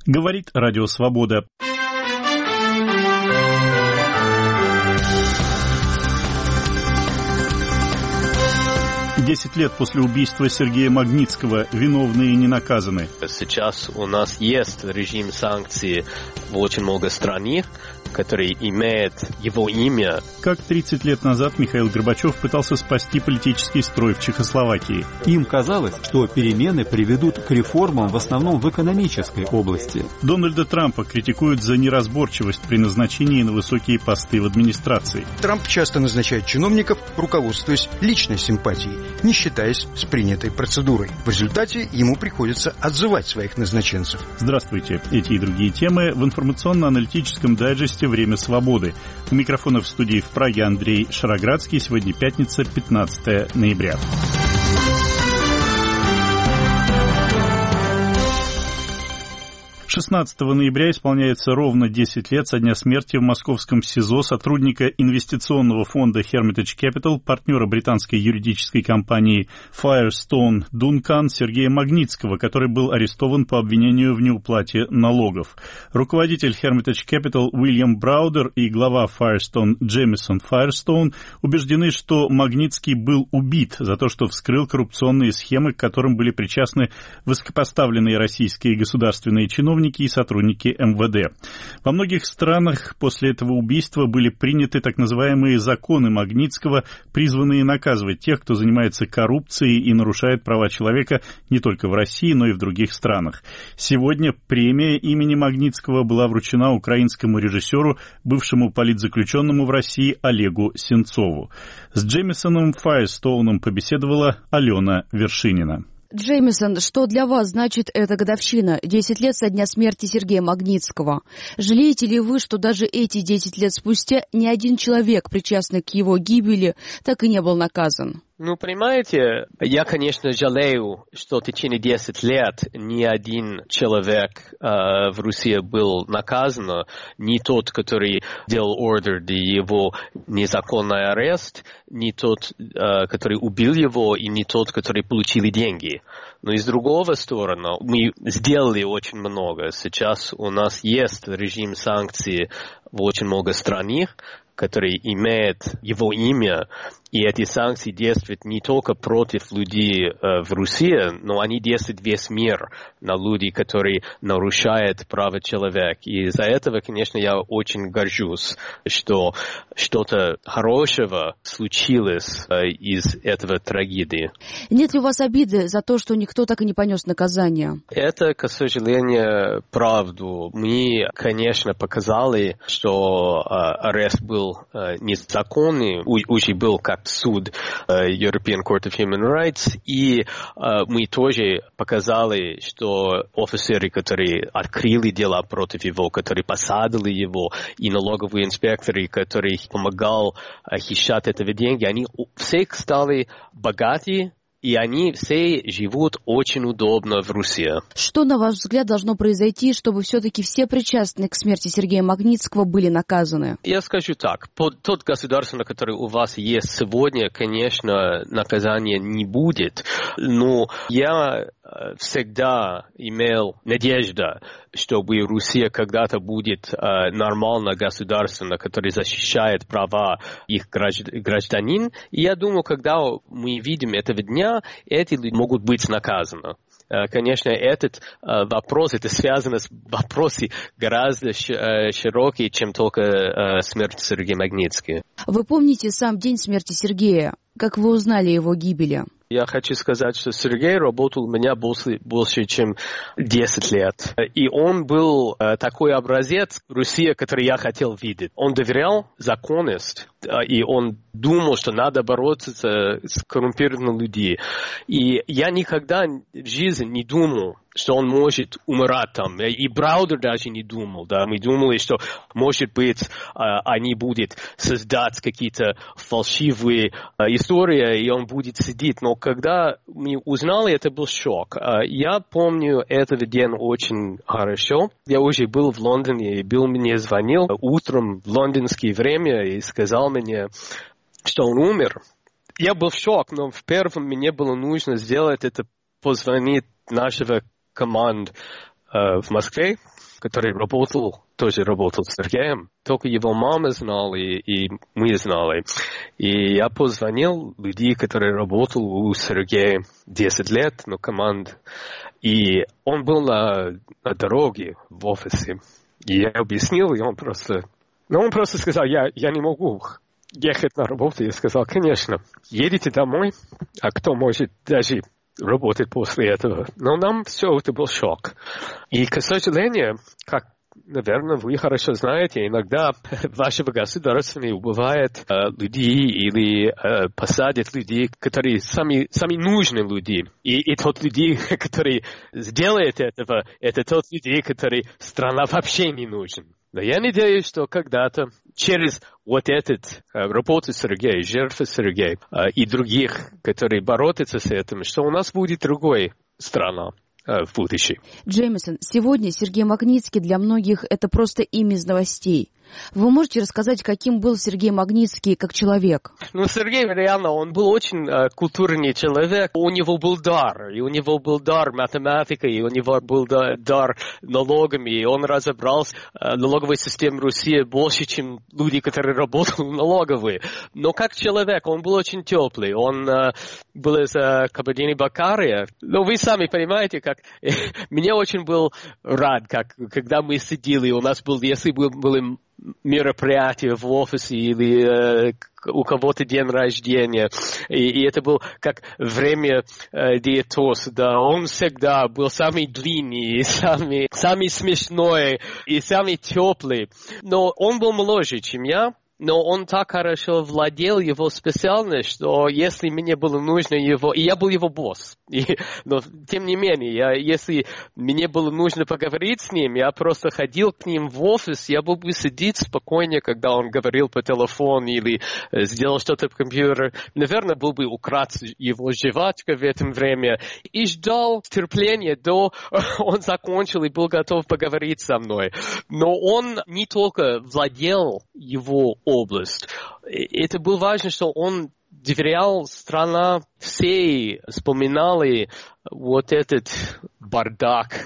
Говорит Радио Свобода. Десять лет после убийства Сергея Магнитского виновные не наказаны. Сейчас у нас есть режим санкций в очень много стран, который имеет его имя. Как 30 лет назад Михаил Горбачев пытался спасти политический строй в Чехословакии. Им казалось, что перемены приведут к реформам в основном в экономической области. Дональда Трампа критикуют за неразборчивость при назначении на высокие посты в администрации. Трамп часто назначает чиновников, руководствуясь личной симпатией, не считаясь с принятой процедурой. В результате ему приходится отзывать своих назначенцев. Здравствуйте. Эти и другие темы в информационно-аналитическом дайджесте «Время свободы». У микрофона в студии в Праге Андрей Шароградский. Сегодня пятница, 15 ноября. 16 ноября исполняется ровно 10 лет со дня смерти в московском СИЗО сотрудника инвестиционного фонда Hermitage Capital, партнера британской юридической компании Firestone Duncan Сергея Магнитского, который был арестован по обвинению в неуплате налогов. Руководитель Hermitage Capital Уильям Браудер и глава Firestone Джемисон Firestone убеждены, что Магнитский был убит за то, что вскрыл коррупционные схемы, к которым были причастны высокопоставленные российские государственные чиновники и сотрудники МВД. Во многих странах после этого убийства были приняты так называемые законы Магнитского, призванные наказывать тех, кто занимается коррупцией и нарушает права человека не только в России, но и в других странах. Сегодня премия имени Магнитского была вручена украинскому режиссеру, бывшему политзаключенному в России Олегу Сенцову. С Джемисоном Файерстоуном побеседовала Алена Вершинина. Джемисон, что для вас значит эта годовщина, 10 лет со дня смерти Сергея Магнитского? Жалеете ли вы, что даже эти 10 лет спустя ни один человек, причастный к его гибели, так и не был наказан? Понимаете, я, конечно, жалею, что в течение 10 лет ни один человек в России был наказан, не тот, который делал ордер для его незаконный арест, не тот, который убил его, и не тот, который получил деньги. Но из другого стороны, мы сделали очень много. Сейчас у нас есть режим санкций в очень много странах, который имеет его имя, и эти санкции действуют не только против людей в России, но они действуют весь мир на людей, которые нарушают права человека. И из-за этого, конечно, я очень горжусь, что что-то хорошего случилось из этого трагедии. Нет ли у вас обиды за то, что никто так и не понес наказание? Это, к сожалению, правда. Мы, конечно, показали, что арест был незаконный, уже был как суд European Court of Human Rights, и мы тоже показали, что офицеры, которые открыли дела против него, которые посадили его, и налоговые инспекторы, которые помогали хищать этого деньги, они все стали богаты, и они все живут очень удобно в России. Что, на ваш взгляд, должно произойти, чтобы все-таки все причастные к смерти Сергея Магнитского были наказаны? Я скажу так. Тот государство, которое у вас есть сегодня, конечно, наказания не будет. Но я всегда имел надежду, чтобы Россия когда-то будет нормальное государство, которое защищает права их гражданин. И я думаю, когда мы видим этого дня, эти люди могут быть наказаны. Конечно, этот вопрос, это связано с вопросами гораздо широкие, чем только смерть Сергея Магнитского. Вы помните сам день смерти Сергея? Как вы узнали о его гибели? Я хочу сказать, что Сергей работал у меня больше, чем 10 лет. И он был такой образец России, который я хотел видеть. Он доверял законности, и он думал, что надо бороться с коррумпированными людьми. И я никогда в жизни не думал, что он может умирать там. И Браудер даже не думал. Да? Мы думали, что, может быть, они будут создать какие-то фальшивые истории, и он будет сидеть. Но когда мы узнали, это был шок. Я помню этот день очень хорошо. Я уже был в Лондоне, и Билл мне звонил утром в лондонское время и сказал мне, что он умер. Я был в шоке, но в первом мне было нужно сделать это, позвонить нашего команд в Москве, который тоже работал с Сергеем. Только его мама знала, и мы знали. И я позвонил людям, которые работали у Сергея 10 лет, на команде. И он был на дороге в офисе. И я объяснил, и он просто сказал, я не могу ехать на работу. Я сказал, конечно, едете домой, а кто может даже работать после этого? Но нам все это был шок. И, к сожалению, как, наверное, вы хорошо знаете, иногда вашего государства убивают людей или посадят людей, которые сами нужны люди. И тот людей, который сделает этого, это тот людей, который страна вообще не нужен. Но я надеюсь, что когда-то через вот этот работу Сергея, жертвы Сергея и других, которые борются с этим, что у нас будет другая страна в будущем. Джеймисон, сегодня Сергей Магнитский для многих это просто имя из новостей. Вы можете рассказать, каким был Сергей Магнитский как человек? Сергей реально, он был очень культурный человек. У него был дар. И у него был дар математикой, и у него был дар налогами. И он разобрался в налоговой системе России больше, чем люди, которые работали в налоговой. Но как человек, он был очень теплый. Он был из Кабардино-Балкарии. Но вы сами понимаете, как мне очень был рад, когда мы сидели, у нас был, если были мероприятия в офисе или у кого-то день рождения. И это был как время диетоса. Да. Он всегда был самый длинный, самый смешной и самый теплый. Но он был моложе, чем я. Но он так хорошо владел его специальностью, что если мне было нужно его... И я был его босс. Но тем не менее, если мне было нужно поговорить с ним, я просто ходил к ним в офис, я был бы сидеть спокойно, когда он говорил по телефону или сделал что-то в компьютере. Наверное, был бы украсть его жвачка в это время. И ждал терпения до он закончил и был готов поговорить со мной. Но он не только владел его область. Это было важно, что он доверял страна, все вспоминали вот этот бардак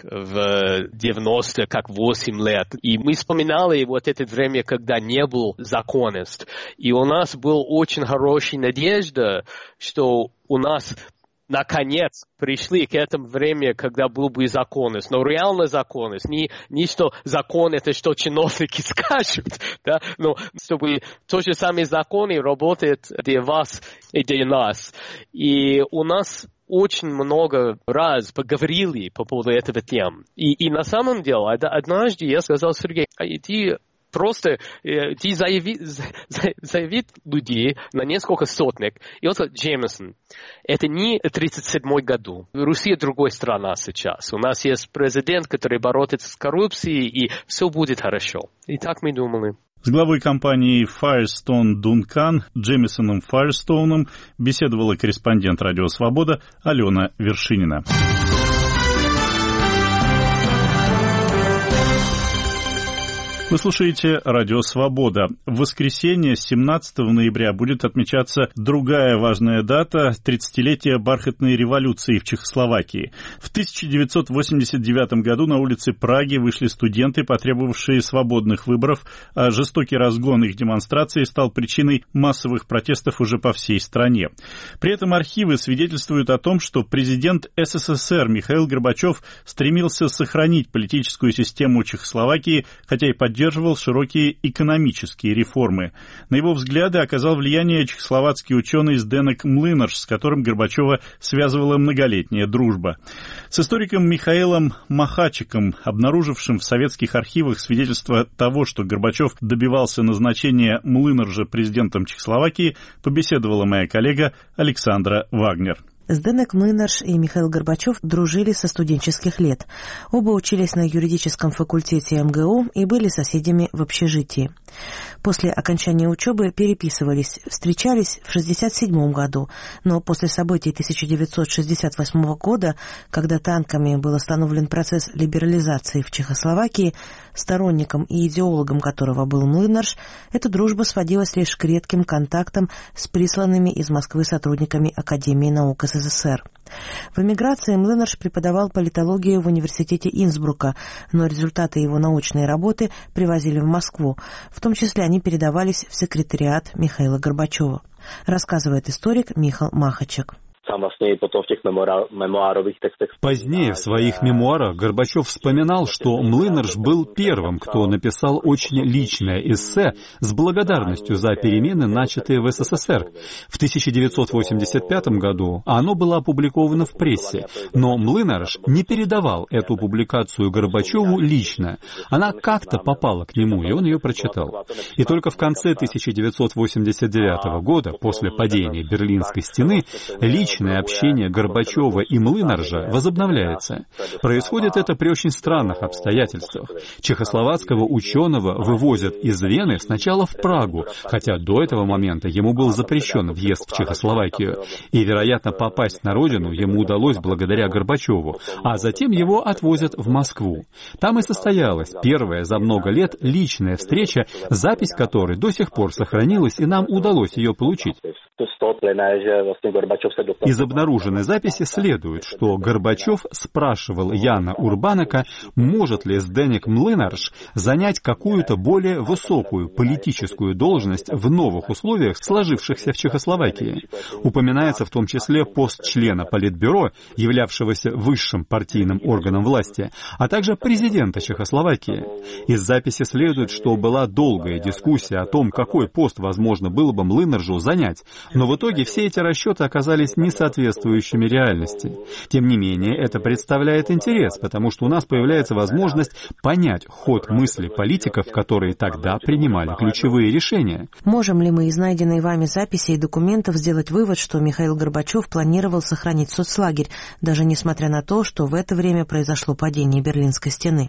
в 90-х, как 8 лет. И мы вспоминали вот это время, когда не было законности. И у нас была очень хорошая надежда, что у нас наконец пришли к этому времени, когда был бы законность. Но реально законность. Не что закон это что чиновники скажут, да? Но чтобы то же самое законы работает для вас и для нас. И у нас очень много раз поговорили по поводу этого темы. И на самом деле, однажды я сказал, Сергей, ты заявит людей на несколько сотник. И он сказал, Джеймисон, это не 1937 году. Россия другая страна сейчас. У нас есть президент, который борется с коррупцией, и все будет хорошо. И так мы думали. С главой компании Firestone Duncan Джеймисоном Файерстоуном беседовала корреспондент «Радио Свобода» Алена Вершинина. Вы слушаете «Радио Свобода». В воскресенье, 17 ноября, будет отмечаться другая важная дата – 30-летие бархатной революции в Чехословакии. В 1989 году на улицы Праги вышли студенты, потребовавшие свободных выборов, а жестокий разгон их демонстрации стал причиной массовых протестов уже по всей стране. При этом архивы свидетельствуют о том, что президент СССР Михаил Горбачев стремился сохранить политическую систему Чехословакии, хотя и поддерживал широкие экономические реформы. На его взгляды оказал влияние чехословацкий ученый Зdenек Млынарш, с которым Горбачева связывала многолетняя дружба. С историком Михаилом Махачиком, обнаружившим в советских архивах свидетельство того, что Горбачев добивался назначения Млынаржа президентом Чехословакии, побеседовала моя коллега Александра Вагнер. Зdenek Mlynarz и Михаил Горбачев дружили со студенческих лет. Оба учились на юридическом факультете МГУ и были соседями в общежитии. После окончания учебы переписывались, встречались в 1967 году, но после событий 1968 года, когда танками был остановлен процесс либерализации в Чехословакии, сторонником и идеологом которого был Млынарш, эта дружба сводилась лишь к редким контактам с присланными из Москвы сотрудниками Академии наук СССР. В эмиграции Млынарш преподавал политологию в университете Инсбрука, но результаты его научной работы привозили в Москву, в том числе они передавались в секретариат Михаила Горбачева, рассказывает историк Михаил Махачек. Позднее в своих мемуарах Горбачев вспоминал, что Млынарш был первым, кто написал очень личное эссе с благодарностью за перемены, начатые в СССР. В 1985 году оно было опубликовано в прессе, но Млынарш не передавал эту публикацию Горбачеву лично. Она как-то попала к нему, и он ее прочитал. И только в конце 1989 года, после падения Берлинской стены, личное общение Горбачева и Млынаржа возобновляется. Происходит это при очень странных обстоятельствах. Чехословацкого ученого вывозят из Вены сначала в Прагу, хотя до этого момента ему был запрещен въезд в Чехословакию. И, вероятно, попасть на родину ему удалось благодаря Горбачеву, а затем его отвозят в Москву. Там и состоялась первая за много лет личная встреча, запись которой до сих пор сохранилась, и нам удалось ее получить. Из обнаруженной записи следует, что Горбачев спрашивал Яна Урбанака, может ли Зdeněk Mlynář занять какую-то более высокую политическую должность в новых условиях, сложившихся в Чехословакии. Упоминается в том числе пост члена Политбюро, являвшегося высшим партийным органом власти, а также президента Чехословакии. Из записи следует, что была долгая дискуссия о том, какой пост возможно было бы Млынаржу занять, но в итоге все эти расчеты оказались несоответствующими реальности. Тем не менее, это представляет интерес, потому что у нас появляется возможность понять ход мысли политиков, которые тогда принимали ключевые решения. Можем ли мы из найденной вами записи и документов сделать вывод, что Михаил Горбачев планировал сохранить соцлагерь, даже несмотря на то, что в это время произошло падение Берлинской стены?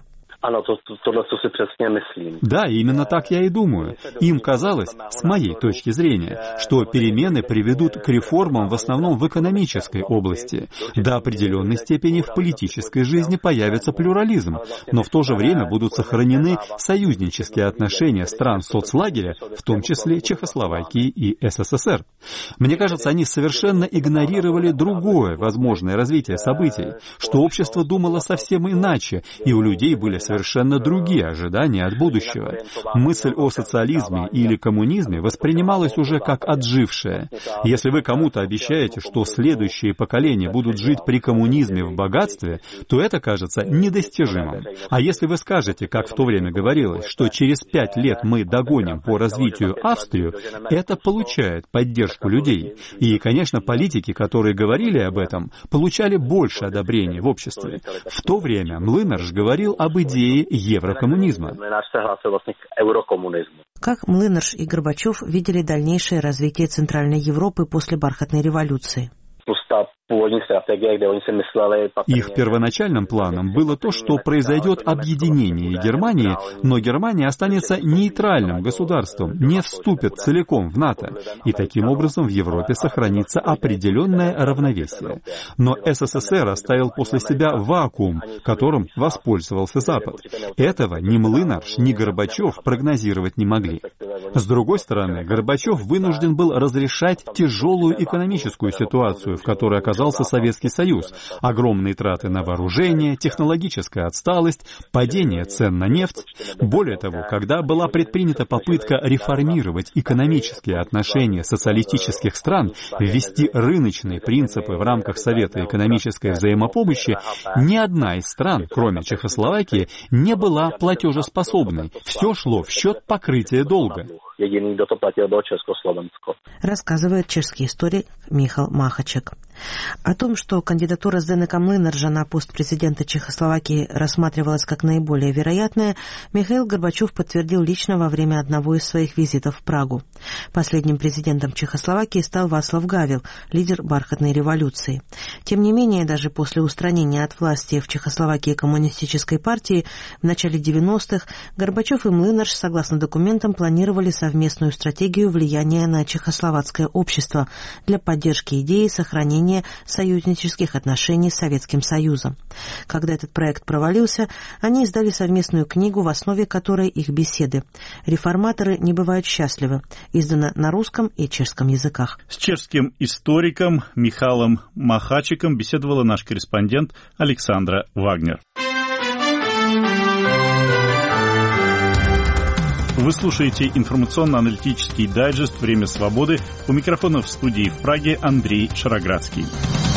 Да, именно так я и думаю. Им казалось, с моей точки зрения, что перемены приведут к реформам в основном в экономической области. До определенной степени в политической жизни появится плюрализм, но в то же время будут сохранены союзнические отношения стран соцлагеря, в том числе Чехословакии и СССР. Мне кажется, они совершенно игнорировали другое возможное развитие событий, что общество думало совсем иначе, и у людей были совершенно другие ожидания от будущего. Мысль о социализме или коммунизме воспринималась уже как отжившая. Если вы кому-то обещаете, что следующие поколения будут жить при коммунизме в богатстве, то это кажется недостижимым. А если вы скажете, как в то время говорилось, что через 5 лет мы догоним по развитию Австрию, это получает поддержку людей. И, конечно, политики, которые говорили об этом, получали больше одобрения в обществе. В то время Млынарш говорил об идее еврокоммунизма. Как Млынарш и Горбачев видели дальнейшее развитие Центральной Европы после Бархатной революции? Их первоначальным планом было то, что произойдет объединение Германии, но Германия останется нейтральным государством, не вступит целиком в НАТО, и таким образом в Европе сохранится определенное равновесие. Но СССР оставил после себя вакуум, которым воспользовался Запад. Этого ни Млынарш, ни Горбачев прогнозировать не могли. С другой стороны, Горбачев вынужден был разрешать тяжелую экономическую ситуацию, в которой оказался Советский Союз, огромные траты на вооружение, технологическая отсталость, падение цен на нефть. Более того, когда была предпринята попытка реформировать экономические отношения социалистических стран, ввести рыночные принципы в рамках Совета экономической взаимопомощи, ни одна из стран, кроме Чехословакии, не была платежеспособной. Все шло в счет покрытия долга. Рассказывает чешский историк Михаил Махачек. О том, что кандидатура Зdeneka Mlynářa на пост президента Чехословакии рассматривалась как наиболее вероятная, Михаил Горбачев подтвердил лично во время одного из своих визитов в Прагу. Последним президентом Чехословакии стал Václav Havel, лидер Бархатной революции. Тем не менее, даже после устранения от власти в Чехословакии коммунистической партии в начале 90-х Горбачев и Млынарш, согласно документам, планировали совместную стратегию влияния на чехословацкое общество для поддержки идеи сохранения союзнических отношений с Советским Союзом. Когда этот проект провалился, они издали совместную книгу, в основе которой их беседы. «Реформаторы не бывают счастливы», издана на русском и чешском языках. С чешским историком Михалом Махачиком беседовала наш корреспондент Александра Вагнер. Вы слушаете информационно-аналитический дайджест «Время свободы». У микрофона в студии в Праге Андрей Шароградский.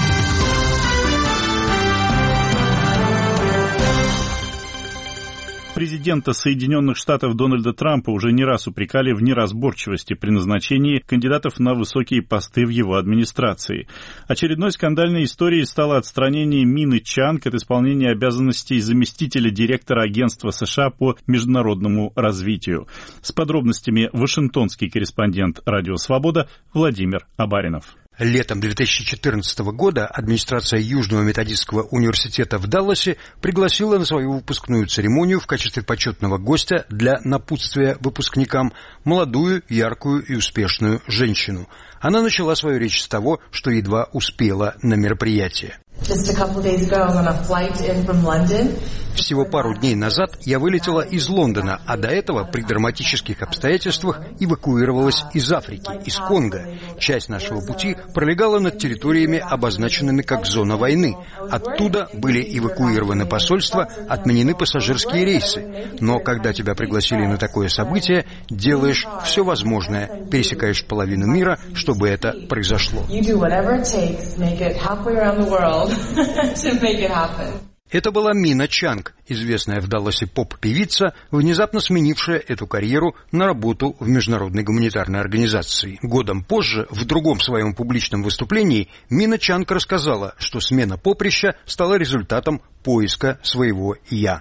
Президента Соединенных Штатов Дональда Трампа уже не раз упрекали в неразборчивости при назначении кандидатов на высокие посты в его администрации. Очередной скандальной историей стало отстранение Мины Чанг от исполнения обязанностей заместителя директора Агентства США по международному развитию. С подробностями вашингтонский корреспондент «Радио Свобода» Владимир Абаринов. Летом 2014 года администрация Южного методистского университета в Далласе пригласила на свою выпускную церемонию в качестве почетного гостя для напутствия выпускникам молодую, яркую и успешную женщину. Она начала свою речь с того, что едва успела на мероприятие. Всего пару дней назад я вылетела из Лондона, а до этого при драматических обстоятельствах эвакуировалась из Африки, из Конго. Часть нашего пути пролегала над территориями, обозначенными как зона войны. Оттуда были эвакуированы посольства, отменены пассажирские рейсы. Но когда тебя пригласили на такое событие, делаешь все возможное, пересекаешь половину мира, чтобы это произошло. Это была Мина Чанг, известная в Далласе поп-певица, внезапно сменившая эту карьеру на работу в международной гуманитарной организации. Годом позже, в другом своем публичном выступлении, Мина Чанг рассказала, что смена поприща стала результатом поиска своего «я».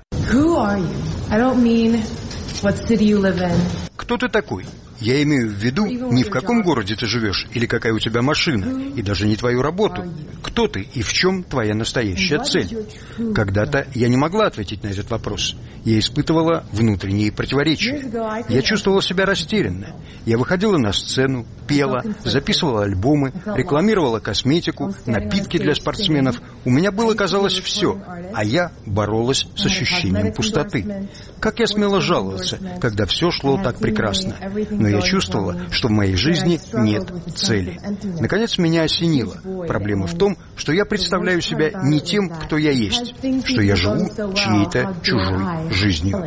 Кто ты такой? Я имею в виду, не в каком городе ты живешь или какая у тебя машина, и даже не твою работу. Кто ты и в чем твоя настоящая цель? Когда-то я не могла ответить на этот вопрос. Я испытывала внутренние противоречия. Я чувствовала себя растерянно. Я выходила на сцену, пела, записывала альбомы, рекламировала косметику, напитки для спортсменов. У меня было, казалось, все, а я боролась с ощущением пустоты. Как я смела жаловаться, когда все шло так прекрасно? Но я чувствовала, что в моей жизни нет цели. Наконец меня осенило. Проблема в том, что я представляю себя не тем, кто я есть, что я живу чьей-то чужой жизнью.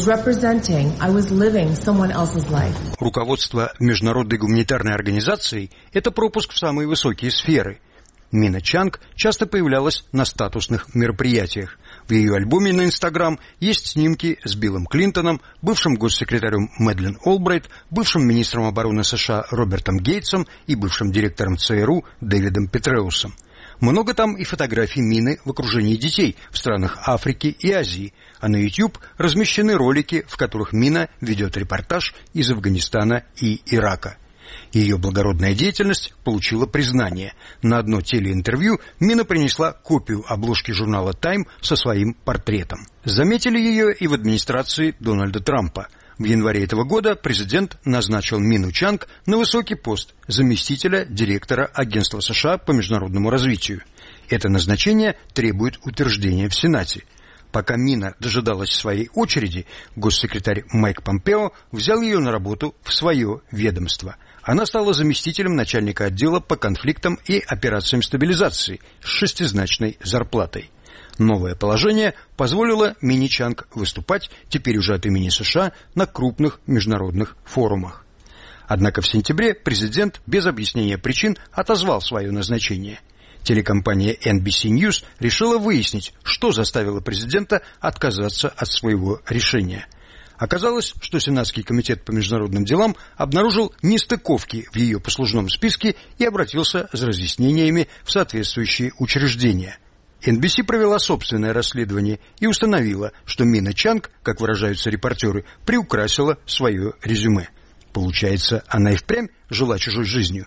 Руководство Международной гуманитарной организации – это пропуск в самые высокие сферы. Мина Чанг часто появлялась на статусных мероприятиях. В ее альбоме на Инстаграм есть снимки с Биллом Клинтоном, бывшим госсекретарем Мэдлен Олбрайт, бывшим министром обороны США Робертом Гейтсом и бывшим директором ЦРУ Дэвидом Петреусом. Много там и фотографий Мины в окружении детей в странах Африки и Азии, а на YouTube размещены ролики, в которых Мина ведет репортаж из Афганистана и Ирака. Ее благородная деятельность получила признание. На одно телеинтервью Мина принесла копию обложки журнала «Тайм» со своим портретом. Заметили ее и в администрации Дональда Трампа. В январе этого года президент назначил Мину Чанг на высокий пост заместителя директора Агентства США по международному развитию. Это назначение требует утверждения в Сенате. Пока Мина дожидалась своей очереди, госсекретарь Майк Помпео взял ее на работу в свое ведомство. Она стала заместителем начальника отдела по конфликтам и операциям стабилизации с шестизначной зарплатой. Новое положение позволило Мине Чанг выступать, теперь уже от имени США, на крупных международных форумах. Однако в сентябре президент без объяснения причин отозвал свое назначение. Телекомпания NBC News решила выяснить, что заставило президента отказаться от своего решения. Оказалось, что Сенатский комитет по международным делам обнаружил нестыковки в ее послужном списке и обратился за разъяснениями в соответствующие учреждения. NBC провела собственное расследование и установила, что Мина Чанг, как выражаются репортеры, приукрасила свое резюме. Получается, она и впрямь жила чужой жизнью.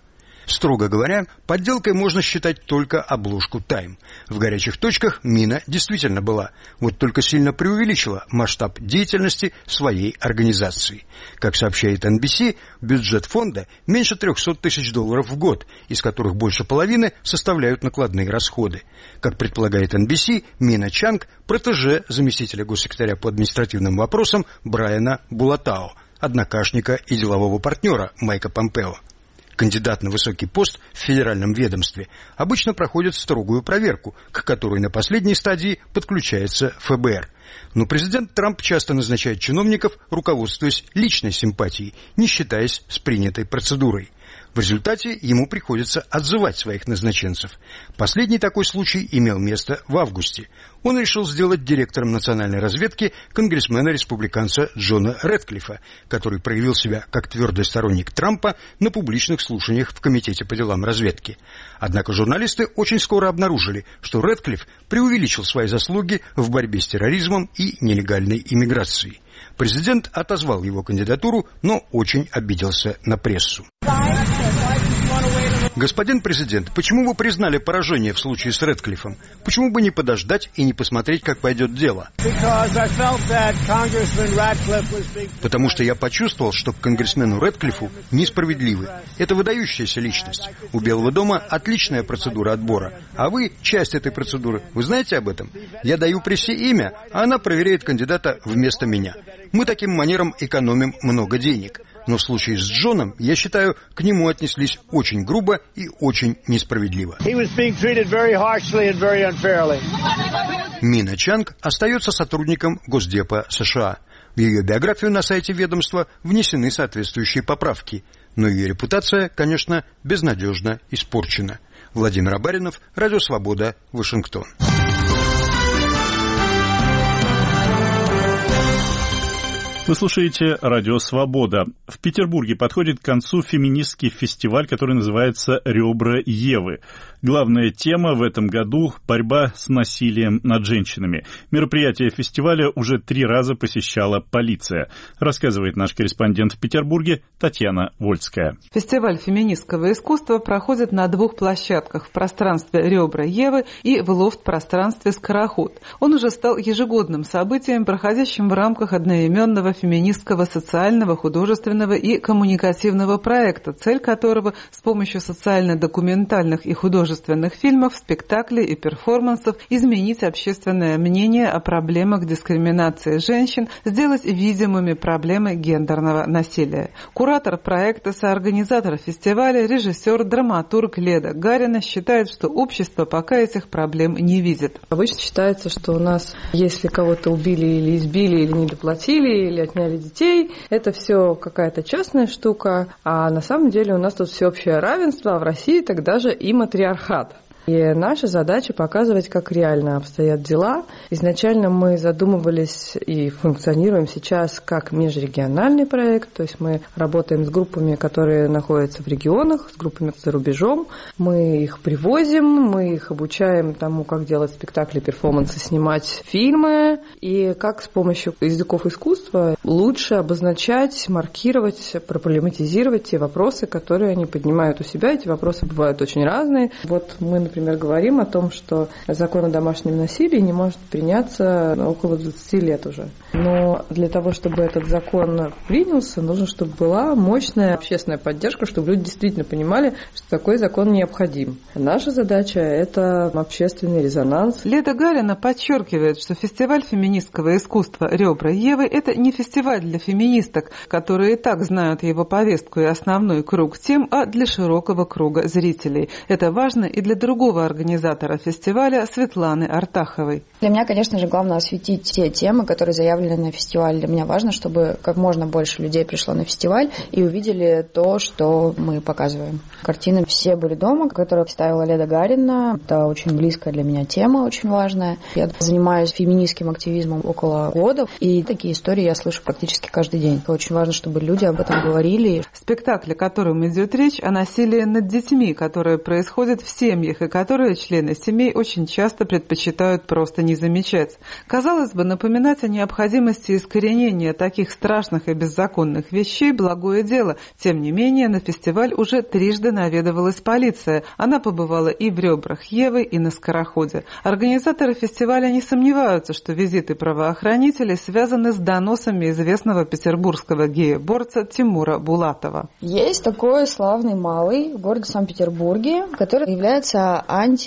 Строго говоря, подделкой можно считать только обложку Time. В горячих точках Мина действительно была, вот только сильно преувеличила масштаб деятельности своей организации. Как сообщает NBC, бюджет фонда меньше $300 тысяч в год, из которых больше половины составляют накладные расходы. Как предполагает NBC, Мина Чанг – протеже заместителя госсекретаря по административным вопросам Брайана Булатао, однокашника и делового партнера Майка Помпео. Кандидат на высокий пост в федеральном ведомстве обычно проходит строгую проверку, к которой на последней стадии подключается ФБР. Но президент Трамп часто назначает чиновников, руководствуясь личной симпатией, не считаясь с принятой процедурой. В результате ему приходится отзывать своих назначенцев. Последний такой случай имел место в августе. Он решил сделать директором национальной разведки конгрессмена-республиканца Джона Рэдклиффа, который проявил себя как твердый сторонник Трампа на публичных слушаниях в Комитете по делам разведки. Однако журналисты очень скоро обнаружили, что Рэдклифф преувеличил свои заслуги в борьбе с терроризмом и нелегальной иммиграцией. Президент отозвал его кандидатуру, но очень обиделся на прессу. Господин президент, почему вы признали поражение в случае с Рэдклиффом? Почему бы не подождать и не посмотреть, как пойдет дело? Потому что я почувствовал, что к конгрессмену Рэдклиффу несправедливы. Это выдающаяся личность. У Белого дома отличная процедура отбора. А вы часть этой процедуры. Вы знаете об этом? Я даю прессе имя, а она проверяет кандидата вместо меня. Мы таким манером экономим много денег. Но в случае с Джоном, я считаю, к нему отнеслись очень грубо и очень несправедливо. Мина Чанг остается сотрудником Госдепа США. В ее биографию на сайте ведомства внесены соответствующие поправки. Но ее репутация, конечно, безнадежно испорчена. Владимир Абаринов, Радио Свобода, Вашингтон. Вы слушаете «Радио Свобода». В Петербурге подходит к концу феминистский фестиваль, который называется «Ребра Евы». Главная тема в этом году – борьба с насилием над женщинами. Мероприятие фестиваля уже 3 раза посещала полиция, рассказывает наш корреспондент в Петербурге Татьяна Вольская. Фестиваль феминистского искусства проходит на 2 площадках – в пространстве «Ребра Евы» и в лофт-пространстве «Скороход». Он уже стал ежегодным событием, проходящим в рамках одноименного феминистского, социального, художественного и коммуникативного проекта, цель которого с помощью социально-документальных и художественных фильмов, спектаклей и перформансов изменить общественное мнение о проблемах дискриминации женщин, сделать видимыми проблемы гендерного насилия. Куратор проекта, соорганизатор фестиваля, режиссер, драматург Леда Гарина считает, что общество пока этих проблем не видит. Обычно считается, что у нас, если кого-то убили или избили, или не доплатили, или отняли детей, это все какая-то частная штука, а на самом деле у нас тут всеобщее равенство, а в России тогда же и матриархат. И наша задача показывать, как реально обстоят дела. Изначально мы задумывались и функционируем сейчас как межрегиональный проект, то есть мы работаем с группами, которые находятся в регионах, с группами за рубежом. Мы их привозим, мы их обучаем тому, как делать спектакли, перформансы, снимать фильмы, и как с помощью языков искусства лучше обозначать, маркировать, проблематизировать те вопросы, которые они поднимают у себя. Эти вопросы бывают очень разные. Вот мы, например, говорим о том, что закон о домашнем насилии не может приняться около 20 лет уже. Но для того, чтобы этот закон принялся, нужно, чтобы была мощная общественная поддержка, чтобы люди действительно понимали, что такой закон необходим. Наша задача – это общественный резонанс. Леда Гарина подчеркивает, что фестиваль феминистского искусства «Ребра Евы» – это не фестиваль для феминисток, которые и так знают его повестку и основной круг тем, а для широкого круга зрителей. Это важно и для другого организатора фестиваля Светланы Артаховой. Для меня, конечно же, главное осветить те темы, которые заявлены на фестиваль. Для меня важно, чтобы как можно больше людей пришло на фестиваль и увидели то, что мы показываем. Картины «Все были дома», которую ставила Леда Гарина. Это очень близкая для меня тема, очень важная. Я занимаюсь феминистским активизмом около года, и такие истории я слышу практически каждый день. Очень важно, чтобы люди об этом говорили. Спектакль, о котором идет речь, о насилии над детьми, которое происходит в семьях и которые члены семей очень часто предпочитают просто не замечать. Казалось бы, напоминать о необходимости искоренения таких страшных и беззаконных вещей – благое дело. Тем не менее, на фестиваль уже трижды наведывалась полиция. Она побывала и в «Ребрах Евы», и на «Скороходе». Организаторы фестиваля не сомневаются, что визиты правоохранителей связаны с доносами известного петербургского гея-борца Тимура Булатова. Есть такой славный малый в городе Санкт-Петербурге, который является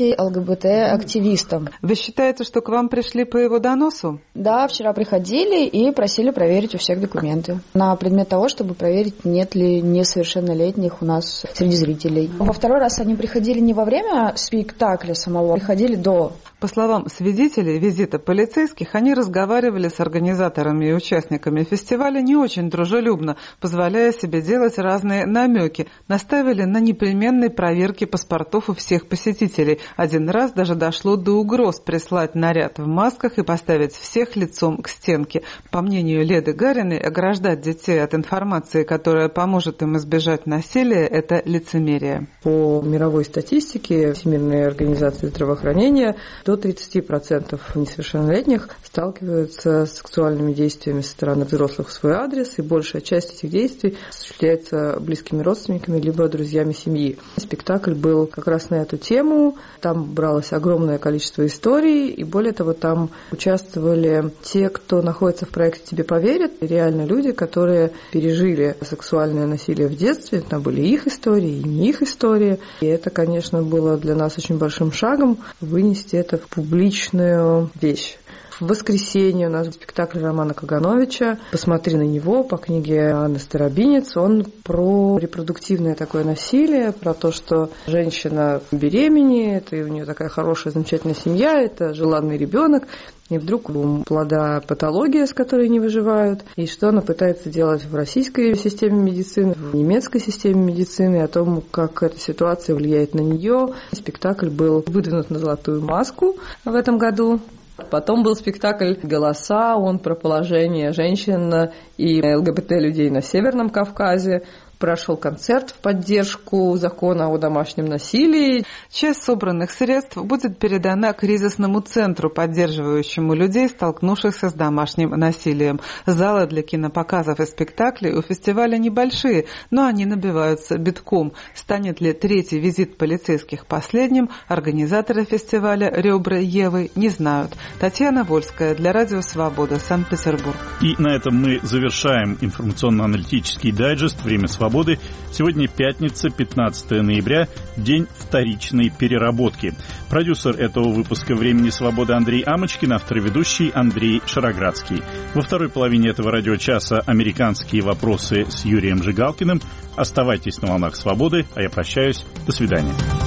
анти-ЛГБТ-активистом. Вы считаете, что к вам пришли по его доносу? Да, вчера приходили и просили проверить у всех документы на предмет того, чтобы проверить, нет ли несовершеннолетних у нас среди зрителей. Во второй раз они приходили не во время спектакля самого, приходили до. По словам свидетелей визита полицейских, они разговаривали с организаторами и участниками фестиваля не очень дружелюбно, позволяя себе делать разные намеки. Наставили на непременной проверке паспортов у всех посетителей. Один раз даже дошло до угроз прислать наряд в масках и поставить всех лицом к стенке. По мнению Леды Гариной, ограждать детей от информации, которая поможет им избежать насилия, это лицемерие. По мировой статистике Всемирной организации здравоохранения до 30% несовершеннолетних сталкиваются с сексуальными действиями со стороны взрослых в свой адрес, и большая часть этих действий осуществляется близкими родственниками либо друзьями семьи. Спектакль был как раз на эту тему, там бралось огромное количество историй, и более того, там участвовали те, кто находится в проекте «Тебе поверят», реально люди, которые пережили сексуальное насилие в детстве, там были их истории, и не их истории, и это, конечно, было для нас очень большим шагом вынести это в публичную вещь. В воскресенье у нас спектакль Романа Кагановича «Посмотри на него» по книге Анны Старобинец. Он про репродуктивное такое насилие, про то, что женщина беременеет, и у нее такая хорошая, замечательная семья, это желанный ребенок, и вдруг у плода патология, с которой не выживают, и что она пытается делать в российской системе медицины, в немецкой системе медицины, о том, как эта ситуация влияет на нее. Спектакль был выдвинут на золотую маску в этом году. Потом был спектакль «Голоса», он про положение женщин и ЛГБТ-людей на Северном Кавказе. Прошел концерт в поддержку закона о домашнем насилии. Часть собранных средств будет передана кризисному центру, поддерживающему людей, столкнувшихся с домашним насилием. Залы для кинопоказов и спектаклей у фестиваля небольшие, но они набиваются битком. Станет ли третий визит полицейских последним, организаторы фестиваля «Ребра Евы» не знают. Татьяна Вольская для Радио Свобода, Санкт-Петербург. И на этом мы завершаем информационно-аналитический дайджест «Время свободы». Сегодня пятница, 15 ноября, день вторичной переработки. Продюсер этого выпуска «Времени свободы» Андрей Амочкин, автор и ведущий Андрей Шароградский. Во второй половине этого радиочаса «Американские вопросы» с Юрием Жигалкиным. Оставайтесь на волнах свободы, а я прощаюсь. До свидания.